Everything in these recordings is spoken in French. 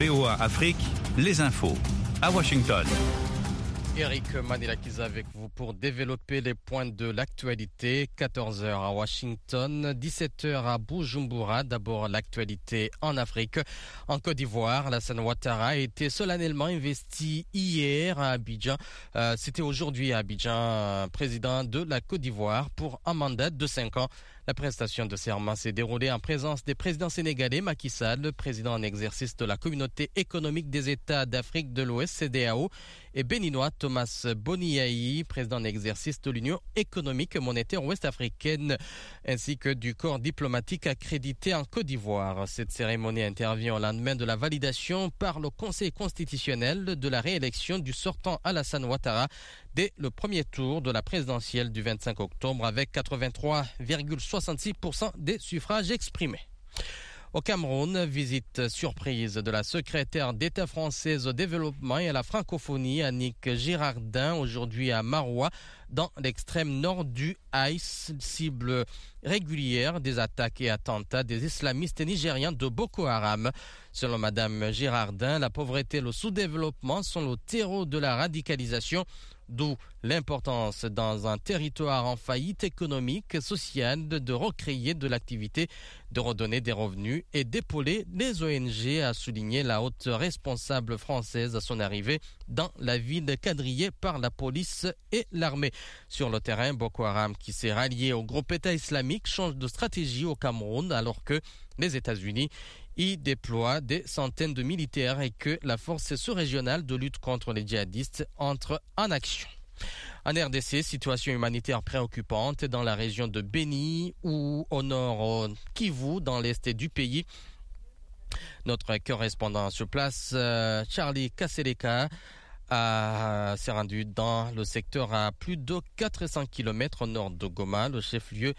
VOA Afrique, les infos à Washington. Eric Manilakis avec vous pour développer les points de l'actualité. 14h à Washington, 17h à Bujumbura. D'abord l'actualité en Afrique. En Côte d'Ivoire, Alassane Ouattara a été solennellement investi hier à Abidjan. C'était aujourd'hui à Abidjan, président de la Côte d'Ivoire pour un mandat de 5 ans. La prestation de serment s'est déroulée en présence des présidents sénégalais Macky Sall, président en exercice de la Communauté économique des États d'Afrique de l'Ouest, CEDEAO, et béninois Thomas Boniaï, président en exercice de l'Union économique et monétaire ouest-africaine, ainsi que du corps diplomatique accrédité en Côte d'Ivoire. Cette cérémonie intervient au lendemain de la validation par le Conseil constitutionnel de la réélection du sortant Alassane Ouattara dès le premier tour de la présidentielle du 25 octobre avec 83,66% des suffrages exprimés. Au Cameroun, visite surprise de la secrétaire d'État française au développement et à la francophonie, Annick Girardin, aujourd'hui à Maroua, dans l'extrême nord du Haïs, cible régulière des attaques et attentats des islamistes nigériens de Boko Haram. Selon Madame Girardin, la pauvreté et le sous-développement sont le terreau de la radicalisation, d'où l'importance dans un territoire en faillite économique, sociale, de recréer de l'activité, de redonner des revenus et d'épauler les ONG, a souligné la haute responsable française à son arrivée dans la ville quadrillée par la police et l'armée. Sur le terrain, Boko Haram, qui s'est rallié au groupe État islamique, change de stratégie au Cameroun alors que les États-Unis y déploient des centaines de militaires et que la force sous-régionale de lutte contre les djihadistes entre en action. En RDC, situation humanitaire préoccupante dans la région de Beni ou au nord Kivu, dans l'est du pays. Notre correspondant sur place, Charlie Kasseleka, s'est rendu dans le secteur à plus de 400 km au nord de Goma, le chef-lieu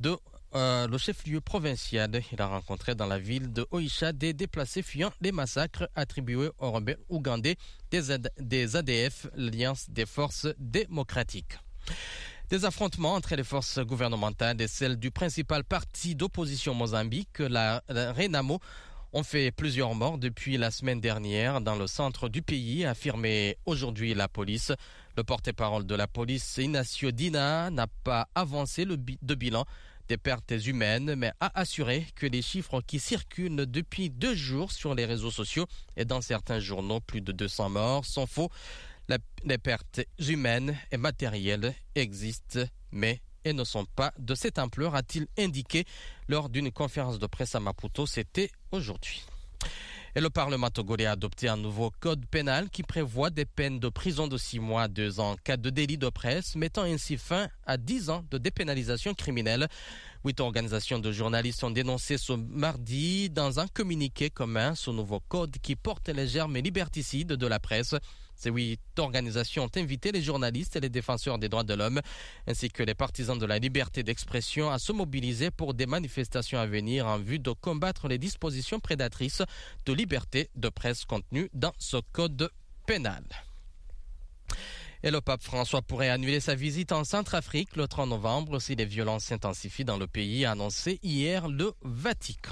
provincial. Il a rencontré dans la ville de Oisha des déplacés fuyant les massacres attribués aux rebelles ougandais des ADF, l'Alliance des forces démocratiques. Des affrontements entre les forces gouvernementales et celles du principal parti d'opposition Mozambique, la Renamo, ont fait plusieurs morts depuis la semaine dernière dans le centre du pays, a affirmé aujourd'hui la police. Le porte-parole de la police, Inacio Dina, n'a pas avancé de bilan des pertes humaines, mais a assuré que les chiffres qui circulent depuis 2 jours sur les réseaux sociaux et dans certains journaux, plus de 200 morts, sont faux. Les pertes humaines et matérielles existent, mais elles ne sont pas de cette ampleur, a-t-il indiqué lors d'une conférence de presse à Maputo. C'était aujourd'hui. Et le Parlement togolais a adopté un nouveau code pénal qui prévoit des peines de prison de 6 mois à 2 ans en cas de délit de presse, mettant ainsi fin à 10 ans de dépénalisation criminelle. 8 organisations de journalistes ont dénoncé ce mardi dans un communiqué commun ce nouveau code qui porte les germes liberticides de la presse. Ces 8 organisations ont invité les journalistes et les défenseurs des droits de l'homme, ainsi que les partisans de la liberté d'expression, à se mobiliser pour des manifestations à venir en vue de combattre les dispositions prédatrices de liberté de presse contenues dans ce code pénal. Et le pape François pourrait annuler sa visite en Centrafrique le 30 novembre si les violences s'intensifient dans le pays, a annoncé hier le Vatican.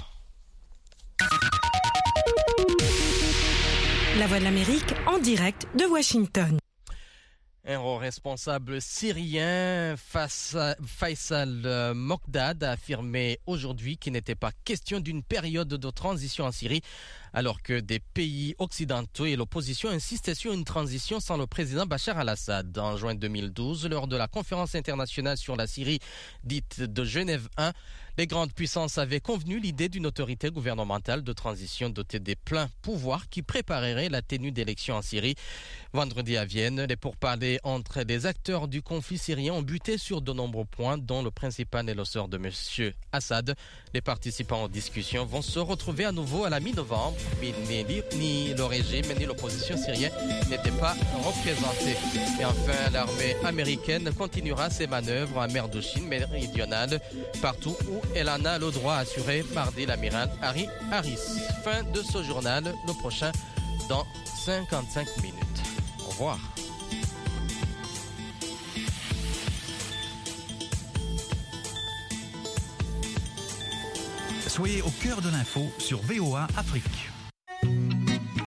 La Voix de l'Amérique en direct de Washington. Un haut responsable syrien, Faisal Mokdad, a affirmé aujourd'hui qu'il n'était pas question d'une période de transition en Syrie, alors que des pays occidentaux et l'opposition insistaient sur une transition sans le président Bachar al-Assad. En juin 2012, lors de la conférence internationale sur la Syrie, dite de Genève 1, les grandes puissances avaient convenu l'idée d'une autorité gouvernementale de transition dotée des pleins pouvoirs qui préparerait la tenue d'élections en Syrie. Vendredi à Vienne, les pourparlers entre les acteurs du conflit syrien ont buté sur de nombreux points, dont le principal est le sort de M. Assad. Les participants aux discussions vont se retrouver à nouveau à la mi-novembre, mais ni le régime ni l'opposition syrienne n'étaient pas représentés. Et enfin, l'armée américaine continuera ses manœuvres en mer de Chine méridionale, partout où elle en a le droit, assuré mardi l'amiral Harry Harris. Fin de ce journal, le prochain dans 55 minutes. Au revoir. Soyez au cœur de l'info sur VOA Afrique.